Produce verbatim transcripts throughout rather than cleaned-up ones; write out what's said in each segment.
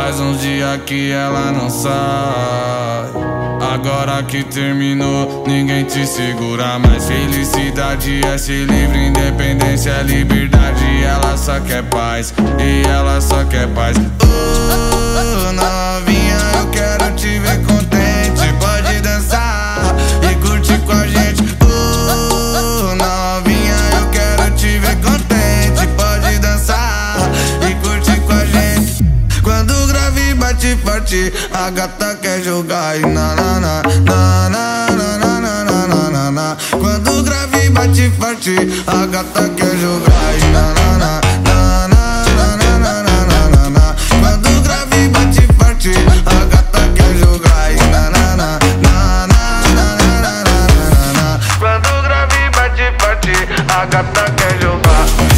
Faz uns dias que ela não sai. Agora que terminou, ninguém te segura mais. Felicidade é ser livre, independência é liberdade. Ela só quer paz, e ela só quer paz. Oh, novinha, eu quero te ver contente. Pode dançar e curtir com a gente. Oh, novinha, eu quero te ver contente. Pode dançar e curtir com a gente. Quando o grave bate forte, a gata quer jogar e na na na na na na na na na na na. Quando o grave bate forte, a gata quer jogar e na na na na na na na na na na. Quando o grave bate forte, a gata quer jogar e na na na na na na na na na. Quando o grave bate forte, a gata quer jogar.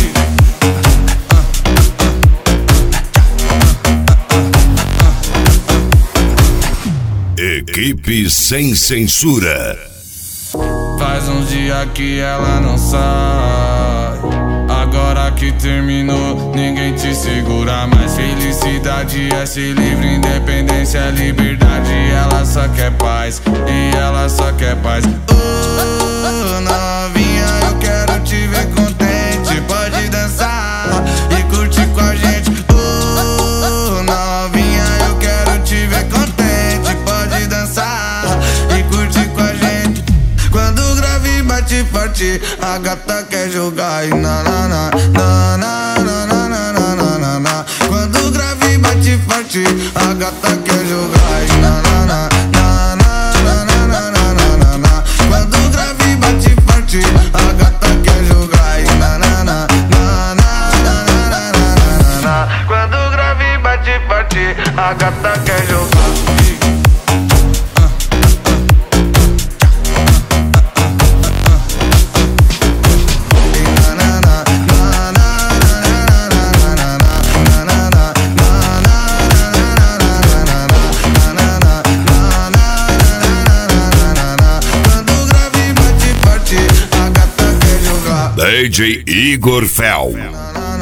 Equipe Sem Censura. Faz uns dias que ela não sai. Agora que terminou, ninguém te segura mais. Felicidade é ser livre, independência é liberdade. Ela só quer paz, e ela só quer paz. Oh, novinha, eu quero te ver contente. Pode dançar e curtir com a gente. Oh, novinha, eu quero te ver contente. Pode dançar e curtir com a gente. Quando o grave bate forte, a gata quer jogar e na na na na na na na na na na. Quando o grave bate forte, a gata quer jogar e na na na na na na na na na na. Quando o grave bate forte, a gata quer jogar e na na na na na na na na na. Quando o grave bate forte, a gata quer jogar. D J Igor Fel.